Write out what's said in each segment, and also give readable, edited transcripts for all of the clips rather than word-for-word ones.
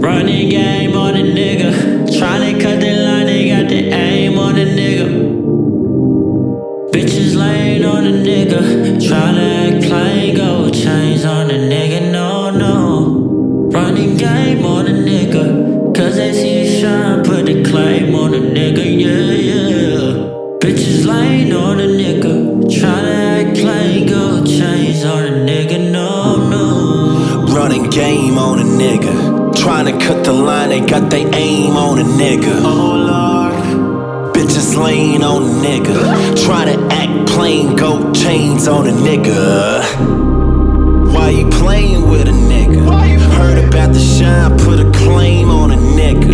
Running game on a nigga. Tryna cut the line, they got the aim on a nigga. Bitches laying on a nigga. Tryna act plain, gold chains on a nigga. No, no. Running game on a nigga. Cause they see the shine, put the claim on a nigga. Yeah, yeah. Bitches laying on a nigga. Tryna act plain, gold chains on a nigga. No, no. Running game on a nigga. Tryna cut the line, they got they aim on a nigga. Oh Lord. Bitches laying on a nigga. Tryna act plain, gold chains on a nigga. Why you playing with a nigga? Heard about the shine, put a claim on a nigga.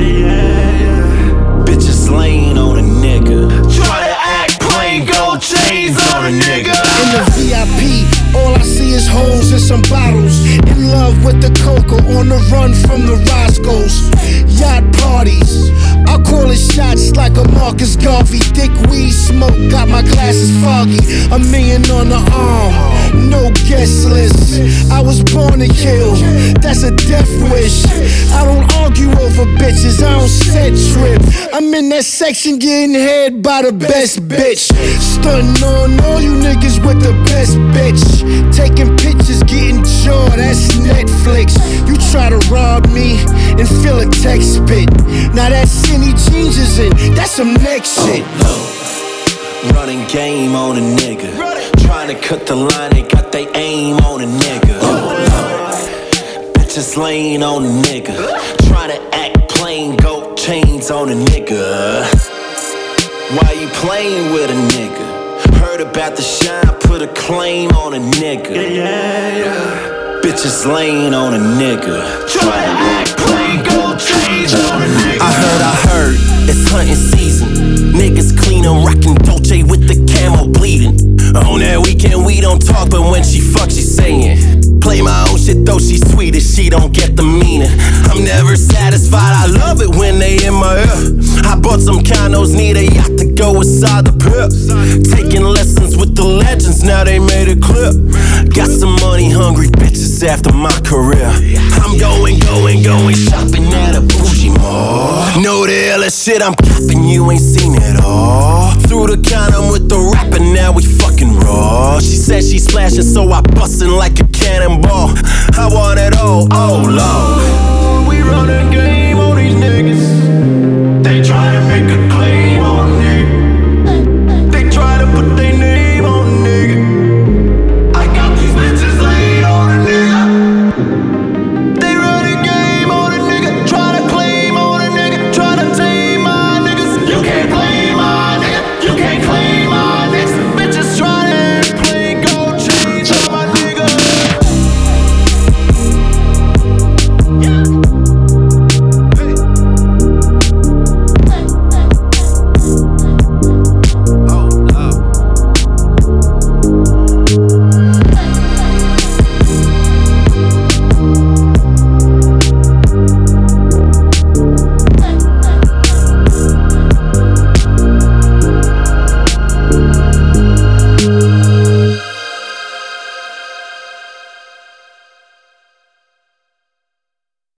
Bitches laying on a nigga. Tryna act plain, gold chains on a nigga. In the VIP, all I see is hoes and some bottles. In love with the coca, on the run from the Roscoe's. Yacht parties, I call it shots like a Marcus Garvey. Thick weed smoke, got my glasses foggy. $1 million on the arm, no guest list. I was born to kill, that's a death wish. I don't argue over bitches, I don't set trip. I'm in that section getting head by the best bitch. Stunning on all you niggas with the best bitch. Taking pictures, getting jaw, that's Netflix. You try to rob me and feel a text spit. Now that Cindy Jeans is in, that's some next shit. Running game on a nigga. Tryna cut the line, they got they aim on a nigga. Bitches laying on a nigga. Tryna act plain, gold chains on a nigga. Why you playing with a nigga? Heard about the shine, put a claim on a nigga. Bitches laying on a nigga. Tryna act plain, gold chains on a nigga. I heard, it's hunting season. Niggas cleanin', rockin' Dolce with the camo bleeding. On that weekend we don't talk, but when she fuck, she sayin'. Play my own shit though, she sweet as she don't get the meaning. I'm never satisfied, I love it when they in my ear. I bought some condos, need a yacht to go inside the pip. Taking lessons with the legends, now they made it clear. Got some money hungry bitches after my career. I'm going shopping at a bougie mall. Know the illest shit I'm copping, you ain't seen it all. Through the condom with the rapper, now we fucking raw. She said she splashing, so I bustin' like a cannonball. I want it all, oh Lord.